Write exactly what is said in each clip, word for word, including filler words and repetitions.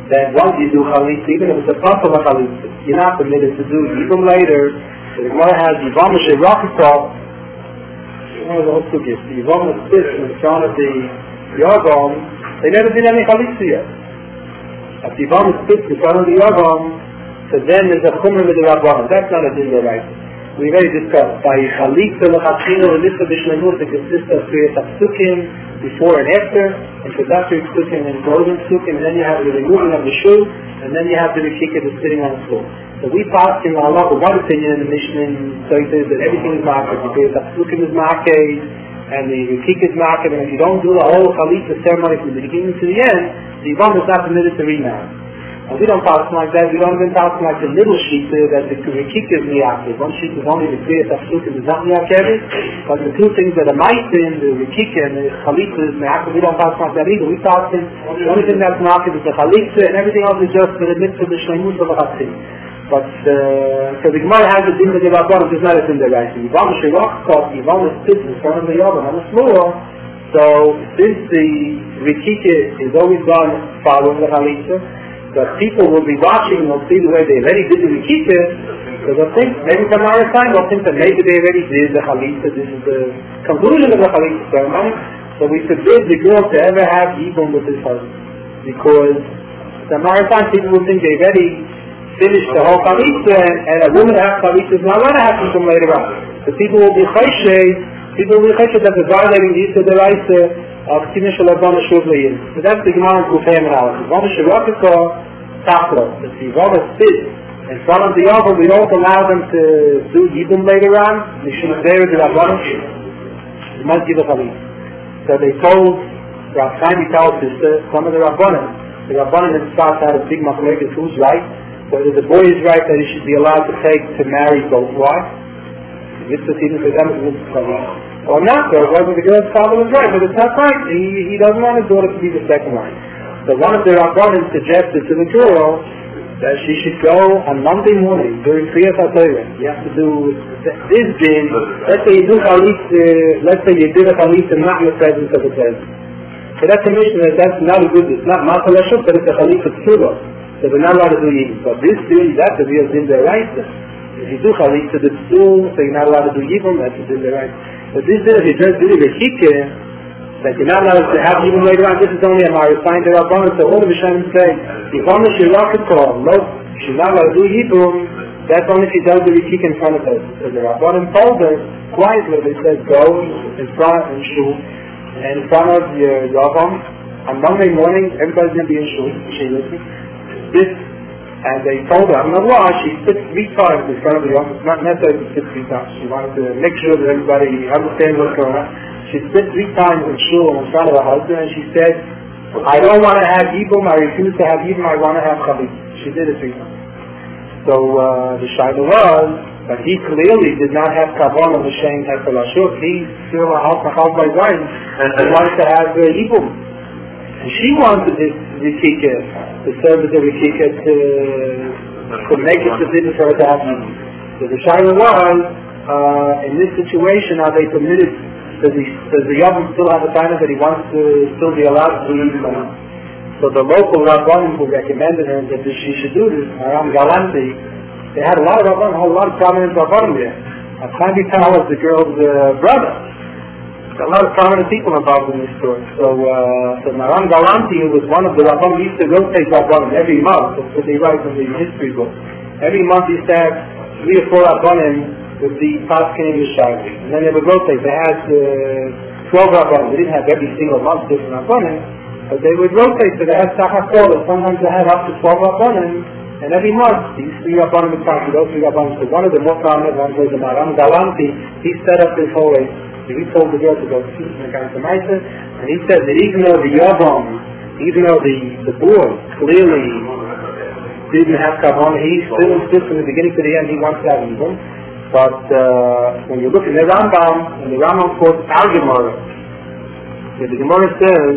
that once you do chalitza, even if it's a part of a chalitza, you're not permitted to do even later. So the Gemara has Yivam Sheirakikov, one of the whole sugis, the Yivam sits in front of the Yagam, they never did any chalitza yet. If the Yivam sits in front of the Yagam, so then there's a chumrah with the Rabbanan. That's not a din right. We already discussed by chalitza l'chachila l'mitzvah b'shleimut, it consists of three psukim before and after, introductory psukim and closing psukim, and then you have the removing of the shoe, and then you have the rikika that's sitting on the floor. So we passed in Allah with one opinion in the Mishnah, so it says that everything is market, because the psukim is market, and the rikika is market, and if you don't do the whole chalitza ceremony from the beginning to the end, the Yivam is not permitted to renounce. And we don't pass like that. We don't even pass like the little sheet that the rikika is miyakir. One sheet is only the clear tafsukim is not miyakir, but the two things that are ma'asim, the rikika and the chalitza is miyakir, we don't pass like that either. We pass in, the only thing that's miyakir is the chalitza, and everything else is just the mitzvah, the shleimut, the chatzim. But, uh, so the Gemara has a din that the Rabbanan is not a din that right. Yivam Sheirakikov, Yivam sits in front of the Yavim on the floor, so since the rikika is always done following the chalitza, but people will be watching and they'll see the way they already did the rikika, so they'll think, maybe from our time, they'll think that maybe they already did the chalitza, this is the conclusion of the chalitza ceremony, so we forbid the girl to ever have yibum with his husband, because from our time people will think they already finished the whole chalitza, and, and a woman that has chalitza is not going to happen from later on. So people will be chayshay, people will be chayshay that they're violating the Yisra Deraisa of Tzimah Shel Avon Shuv Le'yin. So that's the Gemara in Kufay analysis. Yivam Sheirakikov, Tachlo. If the Yivam sits in front of the Yavam, we don't allow them to do Yibum later on. They shouldn't bear the Rabbanan. They must give a chalitza. So they told Rav Chaim Vital's sister, some of the Rabbanan. The Rabbanan in Tzfat had a big machlokes who's right. Whether the boy is right that he should be allowed to take to marry both wives. It's a even for them is chalitza. Or not, or whether the girl's father was right, but it's not right. He, he doesn't want his daughter to be the second wife. So one of the Rabbanim suggested to the girl that she should go on Monday morning during Kriyas HaTorah. You have to do this din. Let's say you do chalitza, let's say you did a chalitza not in the presence of the present. So that's a mission that that's not a good, it's not Matal Hashuk, but it's a chalitza tzura. So they're not allowed to do yibum. But this din, that's a real din deraisa. If you do chalitza, the tzur, so you're not allowed to do yibum, that's a din deraisa. But this din, if you just do the rikika, that you're not allowed to have even later on, this is only a Mari sign to Rabbanan, so all the Rishonim say, Yivam Sheirakikov, no, she's not allowed to do Yibum, that's only if she does the rikika in front of her. So the Rabbanan told her, quietly, they said, go in front and shul, and in front of your Yavam, on Monday morning, everybody's going to be in shul, she listening, this, and they told her, I'm not why, she spit three times in front of the Yavam, it's not necessary to spit three times, she wanted to make sure that everybody understands what's going on. She spit three times in shul in front of her husband, and she said, I don't want to have yibum, I refuse to have yibum, I want to have chalitza. She did it three times. So uh, the shayla was that he clearly did not have kavan of the shayim hefel hashuk. He still out machal by wine and he wanted to have uh, yibum. And she wanted this rikika, to serve as a rikika to, to make it forbidden for her to have yibum. So the shayla was, uh, in this situation, are they permitted? Does, he, does the Yavam still have a time that he wants to still be allowed to do this? So the local Rabbanim who recommended her that she should do this, Aram Galanti, they had a lot of Rabbanim, a whole lot of prominent Rabbanim there. Chaim Vital was the girl's uh, brother. There are a lot of prominent people involved in this story. So, uh, so Aram Galanti, who was one of the Rabbanim, used to rotate Rabbanim every month. That's what they write in the history book. Every month he used to have three or four Rabbanim with the Paskin English Shagri. And then they would rotate. They had uh, twelve Rabbanim. They didn't have every single month different Rabbanim, but they would rotate. So they had Sachakol. Sometimes they had up to twelve Rabbanim, and every month these three Rabbanim would talk to those three Rabbanim. So one of the most prominent ones was the Aram Galanti. He set up this whole way. So he told the girl to go see in the Kansamaitis, and he said that even though the Yavam, even though the, the boy clearly didn't have Kavan, he still insists from the beginning to the end he wants to have Yibum. But uh, when you look at the Rambam, and the Rambam quotes our Gemara, the Gemara says,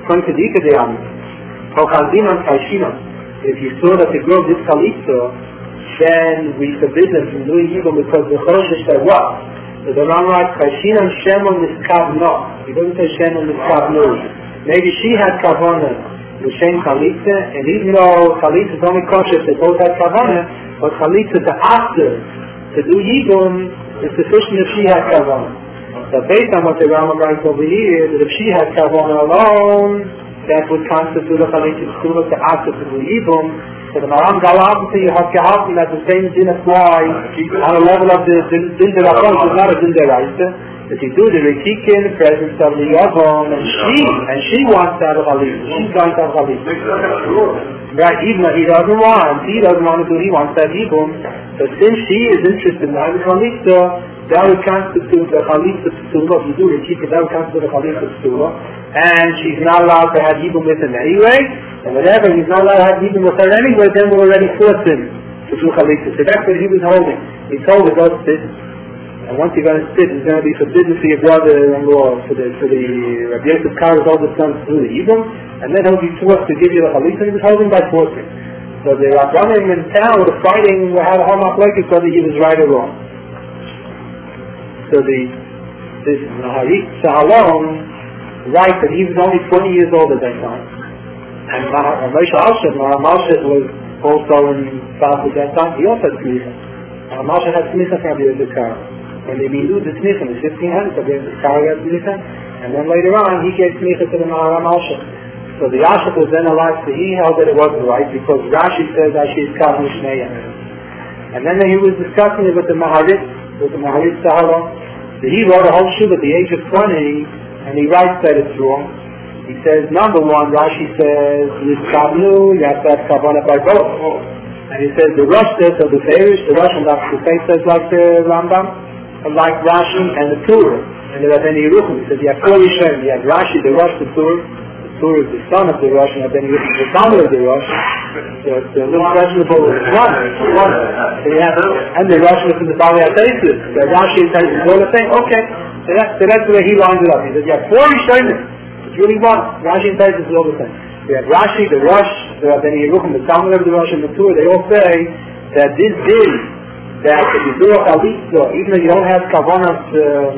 if you saw that the girl did chalitza, then we forbid them from doing Yibum because the Chodesh said what? So the Rambam writes, Chashinan Shemon Niskav No. He doesn't say Shemon Niskav No. Maybe she had Kavanah l'shem chalitza, and even though chalitza is only kosher, they both have kavanah, but chalitza to after to do yibum is sufficient if she has kavanah. So based on what the Rambam writes over here, that if she has kavanah alone, that would constitute a chalitza psula to after to do yibum. So the Maram Galab to you have gehalten that the same din applies on a level of the din de Rabban, which is not a din de Raisa. If you do the Rikika in the presence of the Yavam, and she, and she wants to have a chalitza, she's going to have a chalitza. Right, even though he doesn't want, he doesn't want to do, he wants that yibum. So since she is interested in having a chalitza, that would constitute a chalitza psula. If you do Rikika, that would constitute a chalitza psula. And she's not allowed to have yibum with him anyway. And whatever, he's not allowed to have yibum with her anyway, then we'll already force him to do chalitza. So that's what he was holding. He told her, go spit. And once you're going to spit, it's going to be forbidden for your brother-in-law, for the, for the Rabbi Yosef Kar's older son to do the yibum. And then he'll be forced to give you the chalitza. He was holding by forcing. So the Rabbanim in town were fighting, had a whole machlokes whether he was right or wrong. So the, this Maharit Sahalom writes that he was only twenty years old at that time. And Moshe Alshad, Moshe was also in South at that time. He also had Smicha. Moshe had Smicha from Rabbi Yosef Kar. When they knew the Smicha in the fifteen hundreds, Rabbi Yosef Kar got Smicha. And then later on, he gave Smicha to the Maharam Alshad. So the Yashab was then alive, so he held that it wasn't right, because Rashi says Rashi is Kav Mishneya. And then he was discussing it with the Maharit, with the Maharit Sahalom. So he wrote a whole shub at the age of twenty, and he writes that it's wrong. He says, number one, Rashi says, Yiskamnu, you have to have Kavanah by both. And he says, the Rosh says, of the Farish, the Rosh and the Faith says like the Rambam, like Rashi and the Tur, and the Rabbeinu Yeruchim. He says, you have four Yishem, you have Rashi, the Rosh, the Tur. The Tur is the son of the Rosh, and Rabbeinu Yeruchim is the father of the Rosh. So it's a little questionable with one. So you have, and the Rosh is in the Bali HaTeisus. The Rashi and Teisus is all the same. Okay. So that's, so that's the way he lines it up. He says, you have four Yishem. It's really one. Rashi and Teisus is all the same. You have Rashi, the Rosh, the Rabbeinu Yeruchim, the Talmud of the Rosh, and the Tur. They all say that this din, that if you do a chalitza, even though you don't have kavanah, um,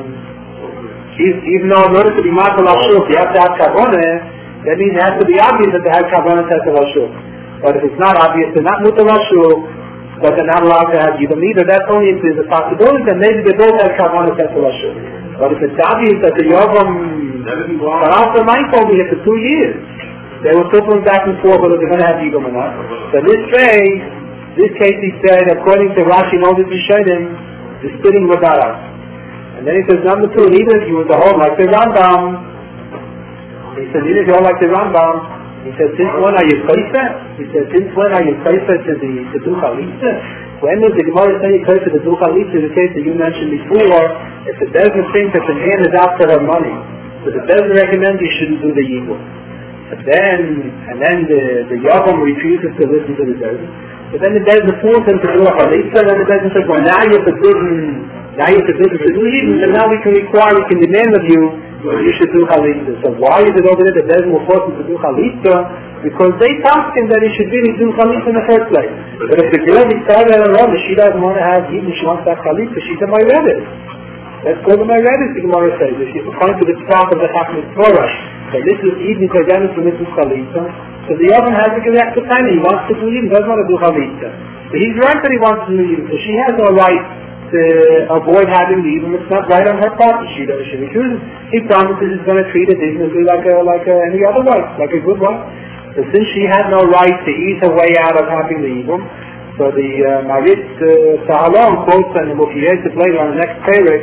even though in order to be matal hashuk, you have to have kavanah, that means it has to be obvious that they have kavanah to hashuk. But if it's not obvious, they're not mutal hashuk, but they're not allowed to have yibum either. That's only if there's a possibility that maybe they both have kavanah to hashuk. But if it's obvious that the yavam, but after my told me for two years, they were flipping back and forth whether they're going to have yibum or not. So this case, this case he said, according to Rashi and all the Rishonim, the spitting without us. And then he says, number two, and even if you were to hold like the Rambam, he said, even if you hold like the Rambam, he said, since when are you kaifa? He said, since when are you kaifa to the to do chalitza? When does the Gemara say you kaifa to do chalitza? The case that you mentioned before, if the doesn't think that the man is out for her money, so the doesn't recommend you shouldn't do the yibum. But then, and then the the yavam refuses to listen to the doesn't. But then the doesn't force him to do a chalitza, and then the doesn't says, well, now you're forbidden, now you're forbidden to do yibum, and now we can require, we can demand of you, you should do chalitza. So why is it over there that the doesn't will force him to do chalitza? Because they taught him that he should really do chalitza in the first place. But if the girl decided alone that she doesn't want to have yibum, she wants to have chalitza, she's a Mayredes. That's called a Mayredes, the Gemara says. She's according to the Tzach of the Chachmas Torah. So this is Eden Kodemis for Mitzvah Chalitza. So the Yavim has a correct time. He wants to do Yibum, doesn't want to do Chalitza. So he's right that he wants to do Yibum. So she has no right to avoid having the Yibum. It's not right on her part. She does. She refuses. He promises he's going to treat it dignity like a, like a, any other wife, like a good wife. So since she had no right to ease her way out of having the Yibum, so the uh, Marit uh, Sahalom quotes and we'll be able to later on the next parak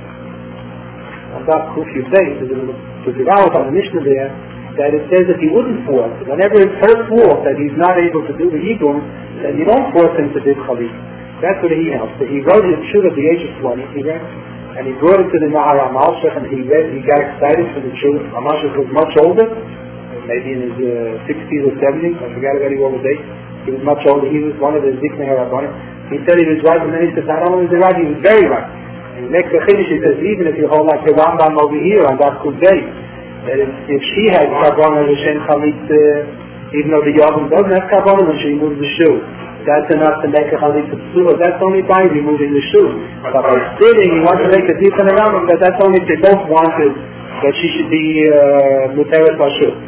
about Kuf Yudei, to develop on the Mishnah there, that it says that he wouldn't force. Whenever it's her fault that he's not able to do the Yibum, then you don't force him to do Chalit. That's what he helps. So he wrote his shul at the age of twenty, he read, and he brought it to the Maharam Alshach, and he read, he got excited for the shul. Amashach was much older, maybe in his uh, sixties or seventies, I forgot already what was date. He was much older, he was one of the Ziknei HaRabbanim. He said he was right, and then he said, not only was he right, he was very right. And next to Chiddush, he says, even if you hold like the Rambam over here on that Kuf Day, that if, if she has Kavanah L'Shem Chalitza, even though the Yavim doesn't have Kavanah, when she removes the shoe, that's enough to make a Chalitza Psula. That's only by removing the shoe. But by sitting, he wants to make a different around him, that that's only if they both wanted that she should be Muteret Bashul.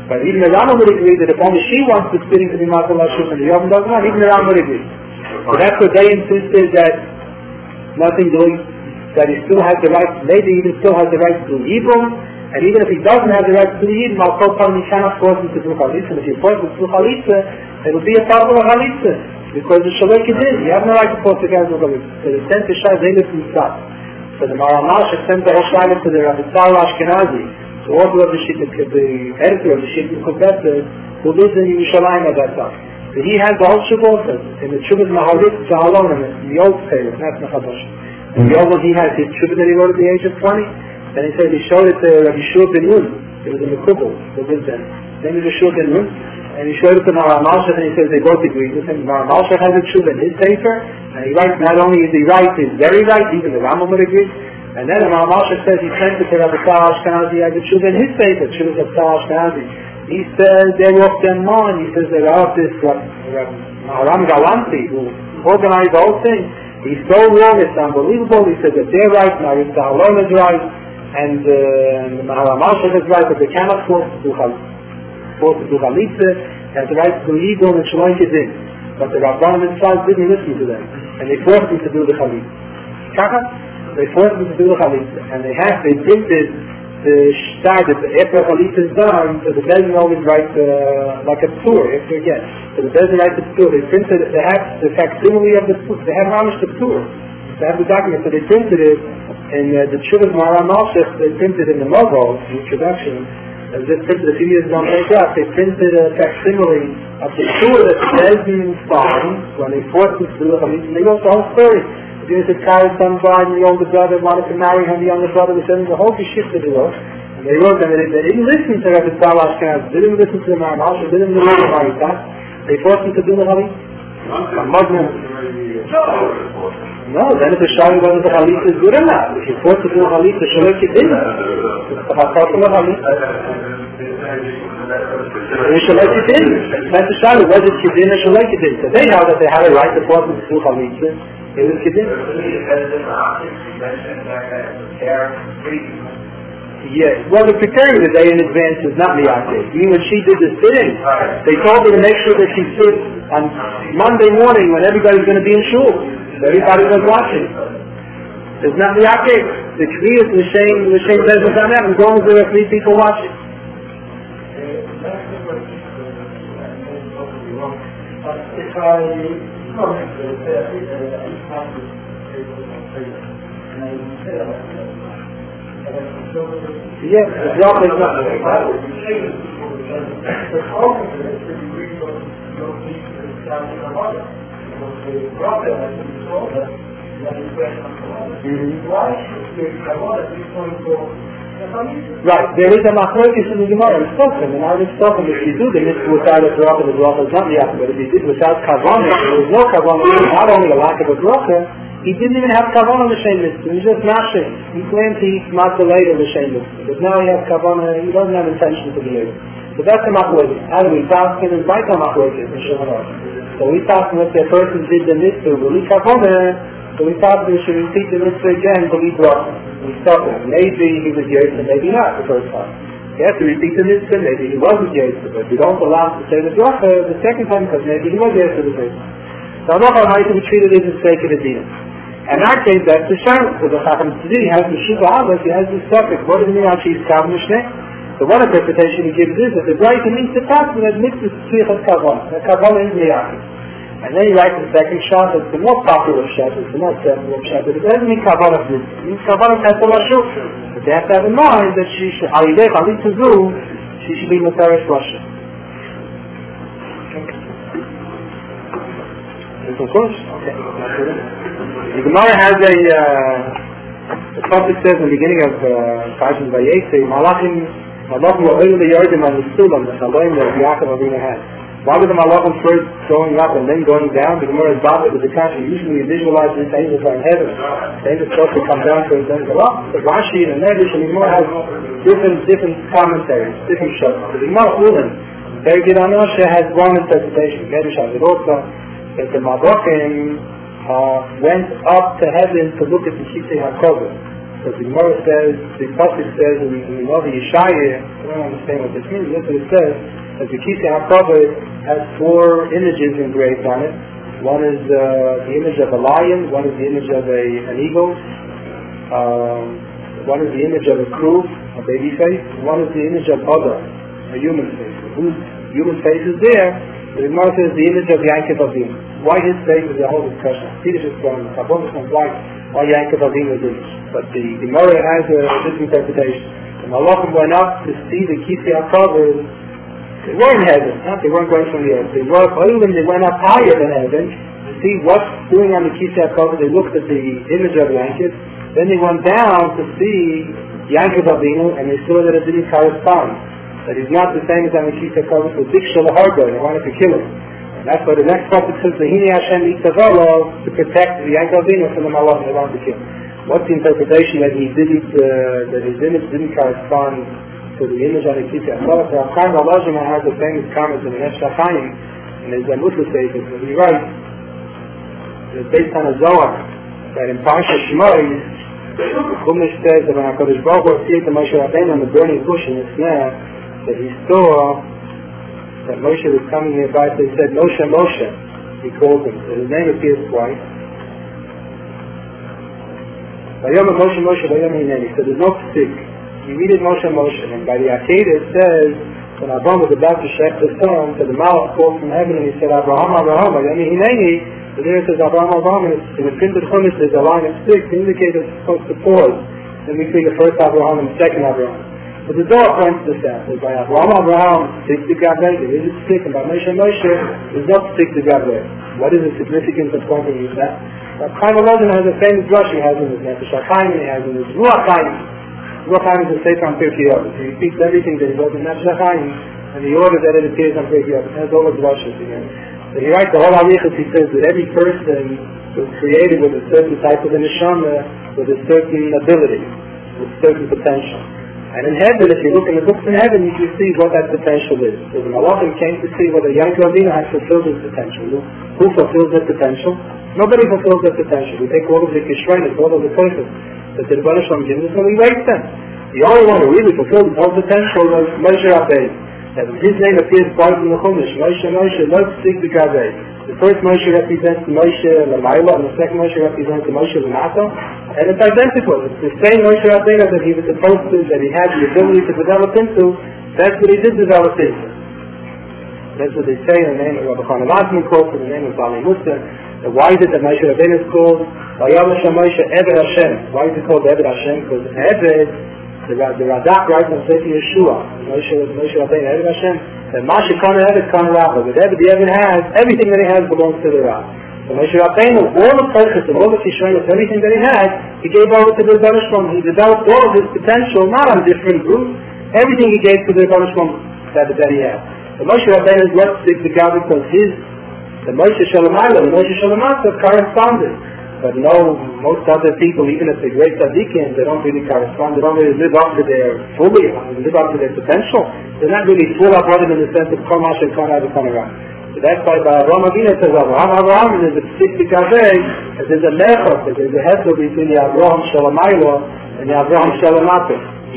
But even the Rambam would agree that if only she wants the spitting to be Matzah Lashon and the Yovam doesn't want, even the Rambam would agree. So that's what they insisted, that nothing doing, that he still has the right, maybe even still has the right to do Yibum, and even if he doesn't have the right to do Yibum, I'll tell him he cannot force him to do Chalitza. And if you force him to do Chalitza, it will be a problem of Chalitza. Because the Shalek is in, you have no right to force the guy to do Chalitza. So the sent the Shai Zelis himself. So the Maramah sent the Hoshayim to the Rabbi Tzar Ashkenazi, the author of the Shittim, the editor of the Shittim Kubbetzes, who lives in Yerushalayim at that time. So he has the whole Shubbos, in the Shubbos Maharit Zahalon, in the old Torah, not the Chadash. And the old one he has his Shubbos that he wrote at the age of twenty, and he said he showed it to Rabbi Shua ben Nun, it was in the Kubbel, who lived then. Then he was Shua ben Nun, and he showed it to Maharam Alshach, and he says they both agree with him. Maharam Alshach has a Shubbos in his paper, and he writes, not only is he right, he's very right, even the Rambam would agree. And then the Maharam Alshach says he sent it to Rabbi Tzar Ashkenazi, has a Shubbos in his paper, Shubbos of Tzar Ashkenazi. He says they're off their mind. He says they're out this Maharam Galanti, who organized the whole thing. He's so wrong, it's unbelievable. He says that they're right, Maharam Zahalon is right, and uh, Maharam Alshach is right, but they cannot force to do Chalitza, has the right to do Yidon and Shalom Kedin. But the Rabbanim themselves didn't listen to them, and they forced them to do the Chalitza. Kaka? They forced them to do the Chalitza, and they have, they printed the shtar that after Chalitza is done, so the Bezin always writes uh, like a tour, after again. So the Bezin writes a tour, they printed it, they have the facsimile of the tour, they have Ramish the tour, they have the document, so they printed it, and uh, the Shubbos Maharam Alshach, they printed in the Mogul, the introduction, as they printed a few years ago on Pegah, they printed a facsimile of the tour that the Bezin found when they forced them to do the Chalitza, and they go the whole story. There was a Kai's son died, and the older brother wanted to marry him, the younger brother was sending the whole Geschichte to us. And they wrote them, and they, they didn't listen to Rabbi Tzar Ashkenaz, they didn't listen to the Maharam Alshach, they didn't listen to the Maharitah. They forced him to do the Chalitza. No, then if the Shari wasn't the Chalitza is good enough. If you forced to do the Chalitza, Shalek you didn't. It's the Chalitza of the Chalitza. Shalek you didn't. That's the Shari, was it Kedin or Shalek you didn't? So they know that they had a right to force him to do Chalitza. It was Kedin. Yes. Well, the preparing the day in advance is not miyakeh. Even when she did the sitting, they told her to make sure that she sits on Monday morning when everybody's going to be in shul. Everybody was watching. It's not miyakeh. The Kriyas, the shame, the shame doesn't come out as long as there are three people watching. Yes, the drop is not. Right, there is a machlokes in the Gemara, it's spoken, and I was spoken if you do the mitzvah without a bracha, the bracha is not miyakeh, but if you did without kavanah, there was no kavanah, not only a lack of a bracha, he didn't even have kavanah on the shem mitzvah, he was just mashing. He claimed he eats matzah later on the shem mitzvah, but now he has kavanah, he doesn't have intention to be able. So that's the machlokes. How do we talk in his baita machlokes in Shulchan Aruch? So we talk if the person did the mitzvah, will he kavanah, so we thought we should repeat the mitzvah again till he brought him. We stopped him. Maybe he was Yosef, maybe not the first time. You have to repeat the mitzvah, maybe he wasn't Yosef, but we don't allow him to say the bracha the second time because maybe he was Yosef the first time. So I'm not going to be treated as a sake of the din. In our case, that's the sham. So the Chacham Tzvi has the Shuvah Abbas, he has the suffix. What does it mean actually is Kav Mishneh? So one interpretation he gives is that the right means the person that mitzvah tzvichas kavanah. The kavanah is miyakeh. And then he writes the second shot, it's the more popular shot, it's the more popular shot, but it doesn't mean kavanah mitzvah. It means kavanah kavanah. But they have to have in mind that she should, alidei chalit tazu, she should be Mefarish Russia. This of course? Okay. The Gemara has a, uh, the prophet says in the beginning of Parashat Vayetze, Malachim, Malachim were oil the Yardim and the Sulam, the Shalom that Yaakov Avinu had. Why were the Malachim first going up and then going down? The Gemara is bothered with the country. Usually you visualize these angels are in heaven. The angels supposed to come down to then go up. The Rashi and the Medrash and the Gemara has different different commentaries, different shows. The Gemara Ulan, David Anosha has one interpretation. Medrash has it also, that the Malachim uh, went up to heaven to look at the Shitei HaKover. But the Gemara says, the Pasuk says, and we know the Yeshaya, I don't understand what this means, look what it says, that the Kisei HaKavod has four images engraved on it. One is uh, the image of a lion, one is the image of a, an eagle, um, one is the image of a crew, a baby face, and one is the image of Ada, a human face. Whose human face is there? The Gemara says the image of Yankov Avinu. Why his face is a whole discussion. Peter is from Kabbalah from why why Yankov Avinu is image. But the Gemara has a different interpretation. And Malachim went up to see the Kisei HaKavod. They were in heaven, huh? They weren't going from the earth. They were even they went up higher than heaven to see what's doing on the Kisei HaKavod. They looked at the image of Yankov. Then they went down to see Yankov Avinu, and they saw that it didn't correspond. That he's not the same as on the Kisei HaKavod. So Dik Shel Hargo, they wanted to kill him. And that's why the next prophet says, V'hini Hashem Yitzavalo, to protect the Yankov Avinu from the Malach they wanted to kill. What's the interpretation that he didn't, uh, that his image didn't correspond to the image on the Kisei HaKavod? So Chaim Alajima has a famous comment in the Nefesh HaChaim, and there's a Muslim statement, and he writes, it's based on a Zohar, that in Parsha Shmoi, the Chumash says that when HaKadosh Baruch Hu appeared to Moshe Rabbeinu on the burning bush in the snare, that he saw that Moshe was coming nearby, so he said, Moshe, Moshe, he called him. So his name appears twice. Vayom Moshe, Moshe, Vayom Hineni. So there's no stick. You read it Moshe, Moshe. And by the Akedah it says, when Abraham was about to shech the son, so the Malach called from heaven and he said, Abraham, Abraham, Vayom Hineni. So there it says, Abraham, Abraham, and in the printed Chumash there's a line of sticks to indicate it's supposed to pause. Then we see the first Abraham and the second Abraham. But the Zohar points this out. By Abraham, Abraham, stick to Gaveh, there is a stick, and by Moshe, Moshe, there's not stick to Gaveh. What is the significance of pointing with that? But Chaim Alajim has a famous drush he has in his Nefesh HaChaim, he has in his Ruach Chaim. Ruach Chaim is a sefer on Pirkei Avos. He repeats everything that he wrote in Nefesh HaChaim, and the order that it appears on Pirkei Avos. It has all the drushes again. So he writes the whole Arichas, he says that every person was created with a certain type of a neshama, with a certain ability, with certain potential. And in heaven, if you look in the books in heaven, you can see what that potential is. So the Malachim came to see whether Yankov Avinu has fulfilled his potential. Who fulfills that potential? Nobody fulfills that potential. We take all of the Kishrenis, all of the places that the Rebbeinu Shalom gives us, and we waste them. The only one who really fulfilled his whole potential was Moshe Rabbeinu. And his name appears twice in the Chumash. Moshe, Moshe, not stick the Gaveh. The first Moshe represents Moshe Lamayla, and the second Moshe represents the Moshe Lamata. And it's identical. It's the same Moshe Rabbeinu that he was supposed to, that he had the ability to develop into. That's what he did develop into. That's what they say in the name of Rabbi Chanan Osman called, in the name of Bali Musa. And why is it that Moshe Rabbeinu is called Vayamash Moshe Eved Hashem? Why is it called Eved Hashem? Because Eved, the, the Radak writes on Sefer Yeshua, Moshe, Moshe Rabbeinu, Eved Hashem, that Masha Kana Eved Kana Rabba. But Eved, the Eved has, everything that he has belongs to the Rabba. So Moshe Rabbeinu, all the purpose of all the Kishrenis, everything that he had, he gave over to the Rebbeinu Shalom. He developed all of his potential, not on different groups. Everything he gave to the Rebbeinu Shalom that, that he had. So Moshe Rabbeinu is what stick the God because his, the Moshe Shalamayla, the Moshe Shalamata corresponded. But no, most other people, even if they're great tzaddikim, they don't really correspond. They don't really live up to their fully, live up to their potential. They're not really full up running in the sense of Komash and Konad and Konarah. So that's why by Avraham Avinu it says Avraham Avraham, and there's a stick to Gaveh, and there's a mechot, there's a hesed between the Avraham Shalamayla and the Avraham Shalamata.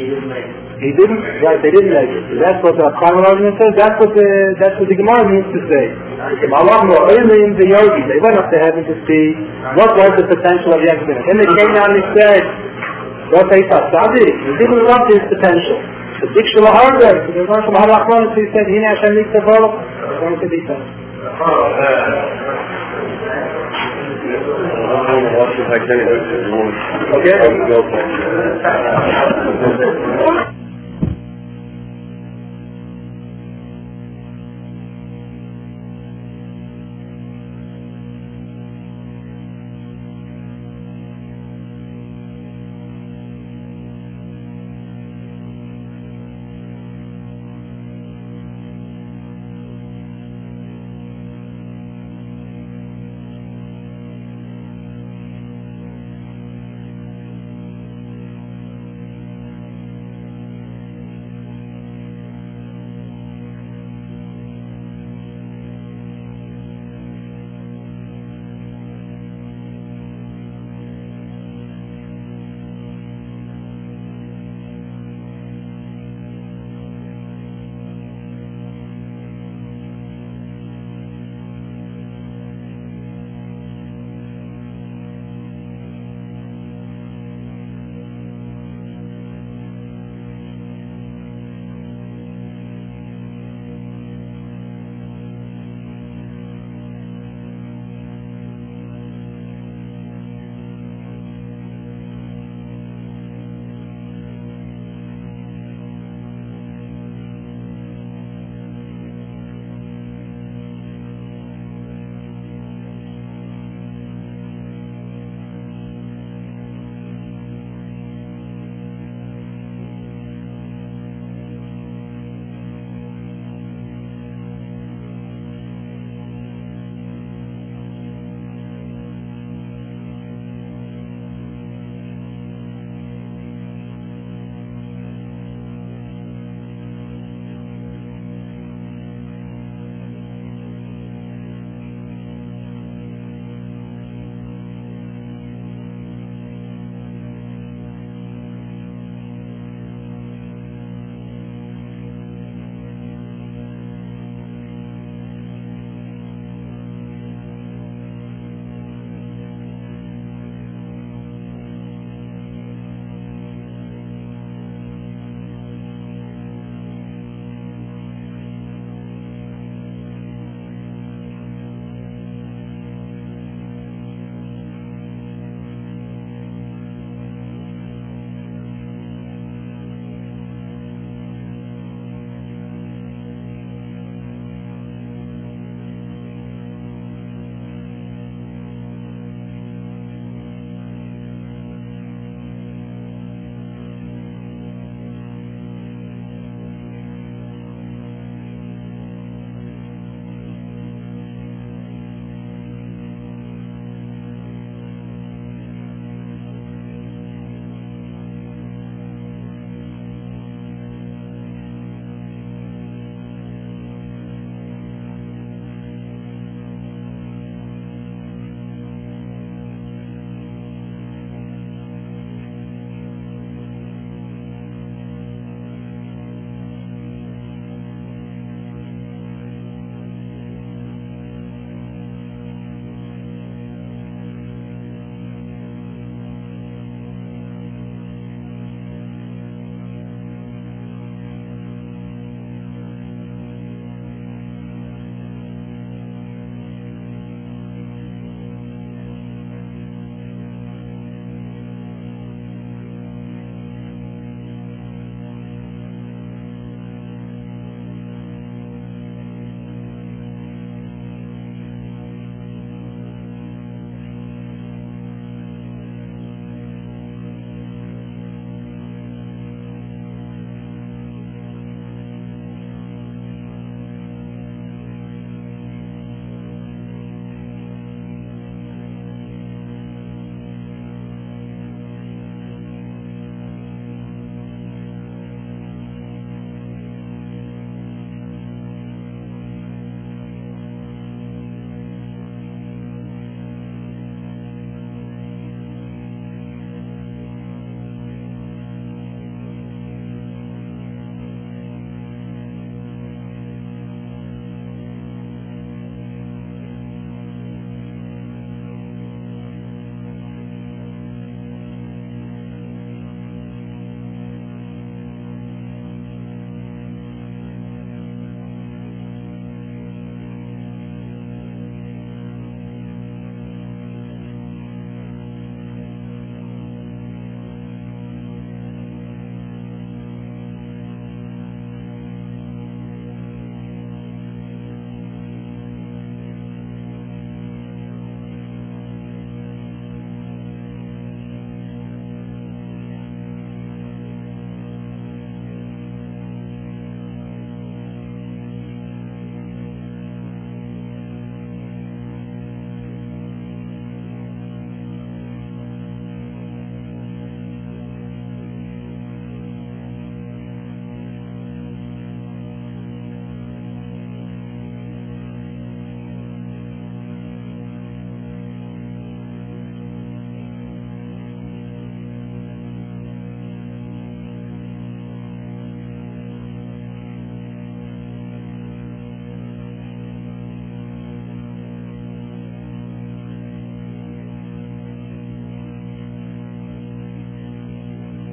He didn't, right, they didn't make it. So that's what the Chaim Alajim says, that's what the, that's what the Gemara means to say. The Malach Mo'elim, the Yogi, they went up to heaven to see what was the potential of Yankov Avinu. Then they came down and they said, what they thought, Tzaddik, he didn't want his potential. The Dik Shel Harder, the one from Harachman, he said, Hine Hashem Yitzavalo, they're going to be done. Okay?